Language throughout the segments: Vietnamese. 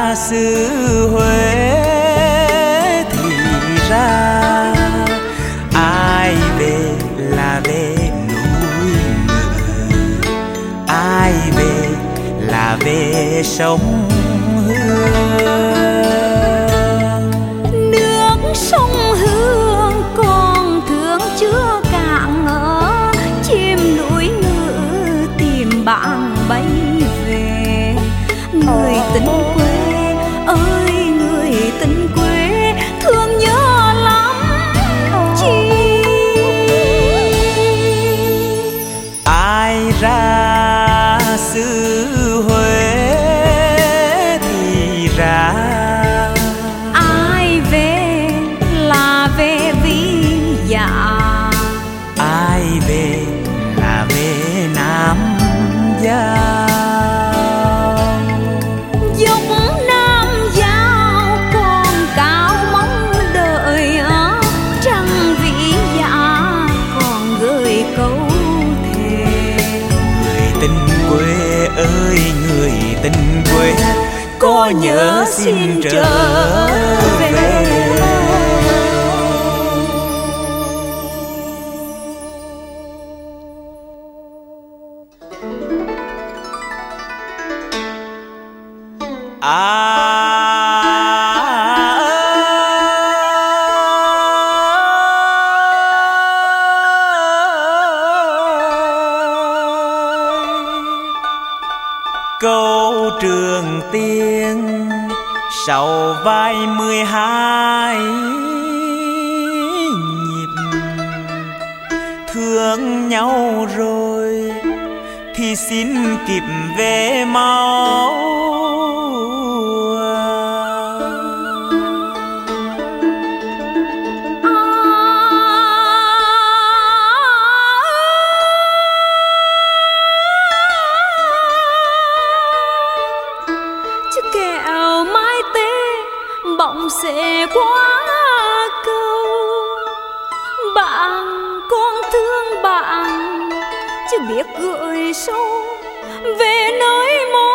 xứ Huế thì ra ai về là về núi ngự, ai về là về sông Hương. Nước sông Hương còn thương chưa cạn ngỡ, chim núi ngự tìm bạn bay về. Người tình quê ơi người tình quê, thương nhớ lắm chi. Ai ra xứ Huế thì ra, ai về là về vì dạ, ai về là về Nam Giao. dốc Nam Giao còn cao mong đợi, trăng vĩ dạ còn gửi câu thề. Người tình quê ơi người tình quê, có nhớ xin trở về. Câu Trường Tiên sau vai 12 nhịp, thương nhau rồi thì xin kịp về mau. Chứ kẹo mai tê bỗng sẽ qua câu, bạn con thương bạn chứ biết gửi sâu về nơi mó.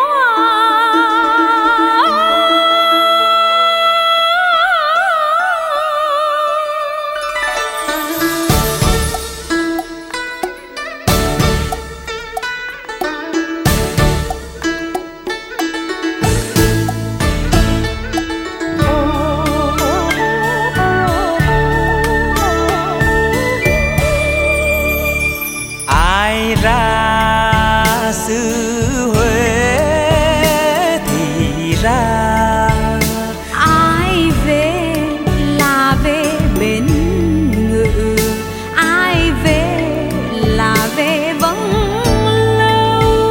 Ai ra xứ Huế thì ra, ai về là về bến ngự, ai về là về vắng lâu.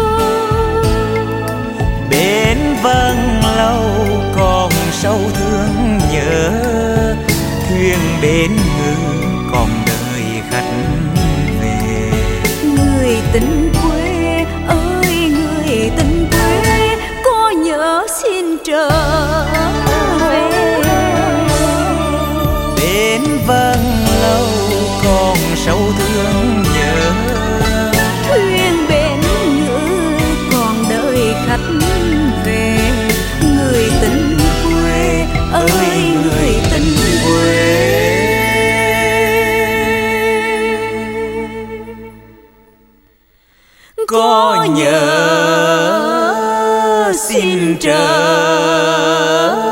bên vâng lâu còn sâu thương nhớ, thuyền bến ngự còn đợi khách về. Người tình quê ơi người tình quê, có nhớ xin trở về. Bên vâng lâu còn sâu thương nhớ, Thuyền bến ngự còn đợi khách về. Người tình quê ơi người tình quê, có nhớ xin trở